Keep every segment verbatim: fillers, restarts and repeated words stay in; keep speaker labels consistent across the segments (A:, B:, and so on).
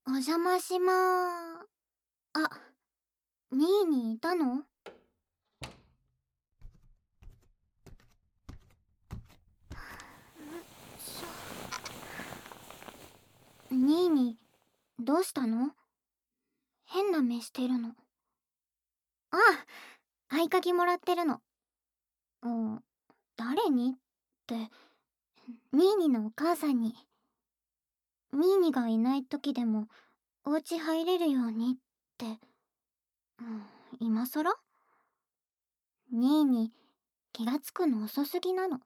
A: お邪魔しまー。あ、ニーニーいたの？ニーニー、どうしたの？変な目してるの。あ、合鍵もらってるの。うん、誰にって、ニーニーのお母さんに。ニーニーがいない時でも、お家入れるようにって。うん、今更？ニーニー、気がつくの遅すぎなの。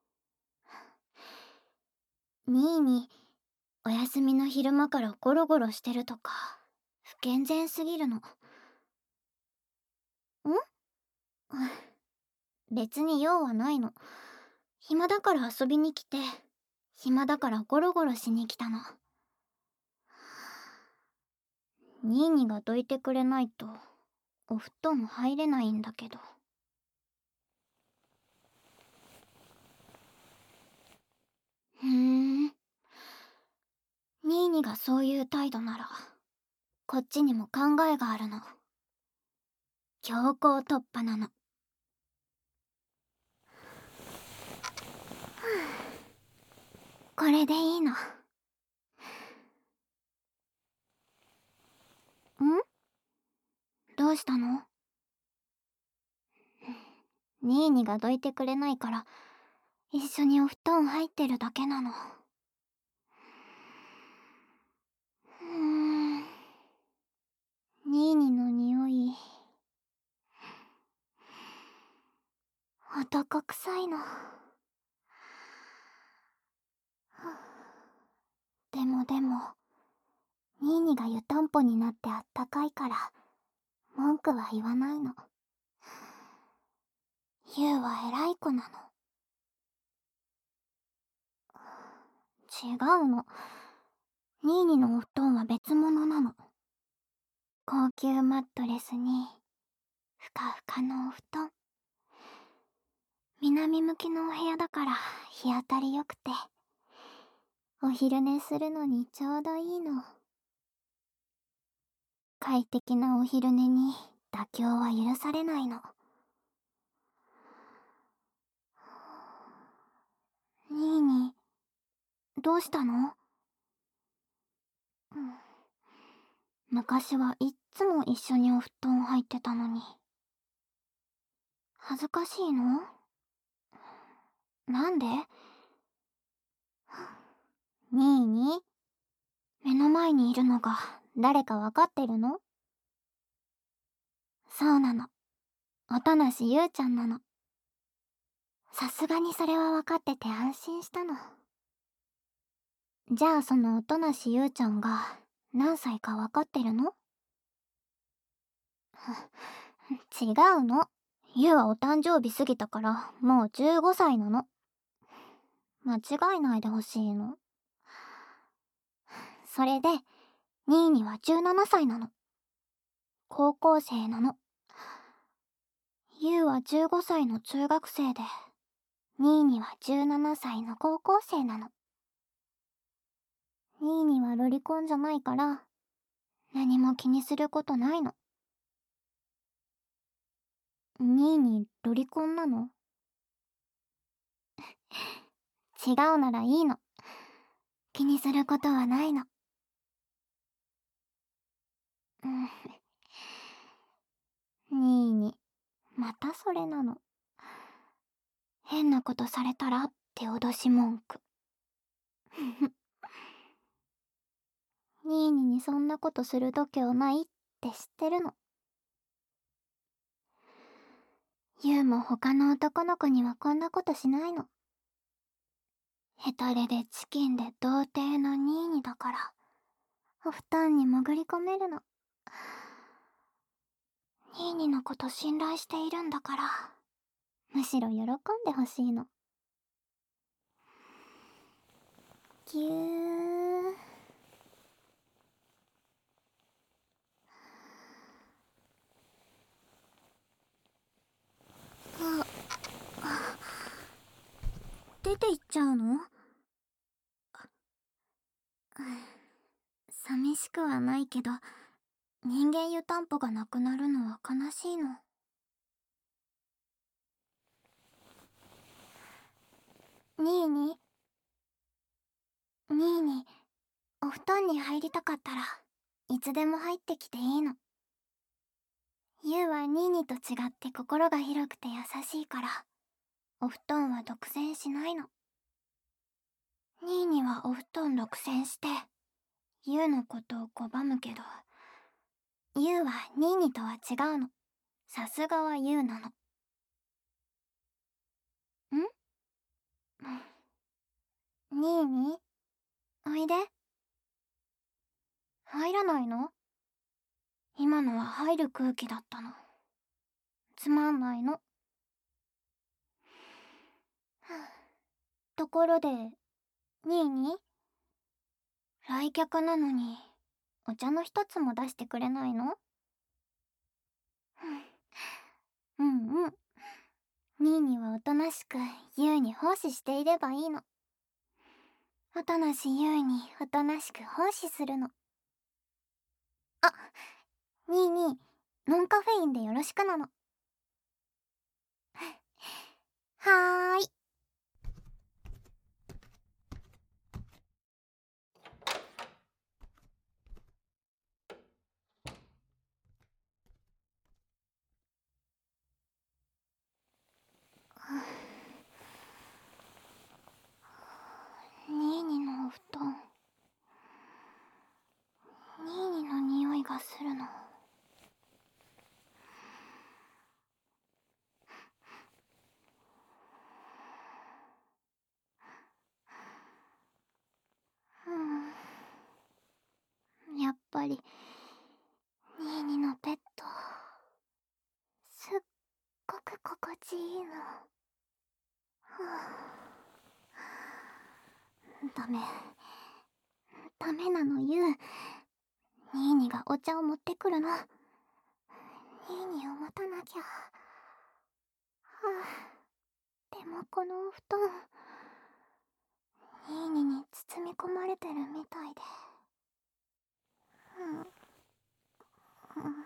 A: ニーニー、お休みの昼間からゴロゴロしてるとか、不健全すぎるの。ん？別に用はないの。暇だから遊びに来て、暇だからゴロゴロしに来たの。ニーニーがどいてくれないと、お布団入れないんだけど。ふーん。ニーニーがそういう態度なら、こっちにも考えがあるの。強行突破なの。これでいいの。ん？どうしたの？ニーニーがどいてくれないから、一緒にお布団入ってるだけなの。うーん。ニーニーの匂い、男臭いの。でもでも、ニーニーが湯たんぽになってあったかいから、文句は言わないの。ユウは偉い子なの。違うの。ニーニーのお布団は別物なの。高級マットレスに、ふかふかのお布団。南向きのお部屋だから日当たり良くて、お昼寝するのにちょうどいいの。快適なお昼寝に妥協は許されないの。ニーニー、どうしたの？うん、昔はいっつも一緒にお布団入ってたのに。恥ずかしいの？なんで？ニーニー、目の前にいるのが誰かわかってるの？そうなの。音無ゆうちゃんなの。さすがにそれはわかってて安心したの。じゃあその音無ゆうちゃんが何歳かわかってるの？違うの。ゆうはお誕生日過ぎたからもうじゅうごさいなの。間違えないでほしいの。それで、ニーニーはじゅうななさいなの。高校生なの。ユウはじゅうごさいの中学生で、ニーニーはじゅうななさいの高校生なの。ニーニーはロリコンじゃないから、何も気にすることないの。ニーニーロリコンなの？違うならいいの。気にすることはないの。うん。ニーニー、またそれなの。変なことされたらって脅し文句。ニーニーにそんなことする度胸ないって知ってるの。ユウも他の男の子にはこんなことしないの。ヘタレでチキンで童貞のニーニーだから、お布団に潜り込めるの。ニーニーのこと信頼しているんだから、むしろ喜んでほしいの。ぎゅー。あ、あ、出て行っちゃうの？ 寂しくはないけど、人間湯たんぽがなくなるのは悲しいの。ニーニニーニお布団に入りたかったらいつでも入ってきていいの。ユウはニーニと違って心が広くて優しいから、お布団は独占しないの。ニーニはお布団独占してユウのことを拒むけど、ユウはニーニとは違うの。さすがはユウなの。ん？ニーニおいで。入らないの？今のは入る空気だったの。つまんないの。ところで、ニーニ来客なのにお茶の一つも出してくれないの？うんうん。ニーニはおとなしくユウに奉仕していればいいの。おとなしユウにおとなしく奉仕するの。あ、ニーニノンカフェインでよろしくなの。はーい。ニーニのお布団、ニーニの匂いがするの。うん、やっぱりニーニのペットすっごく心地いいの。ダメダメなのユウ。ニーニがお茶を持ってくるの。ニーニを待たなきゃ。はあ、でもこのお布団ニーニに包み込まれてるみたいで。うん、うん、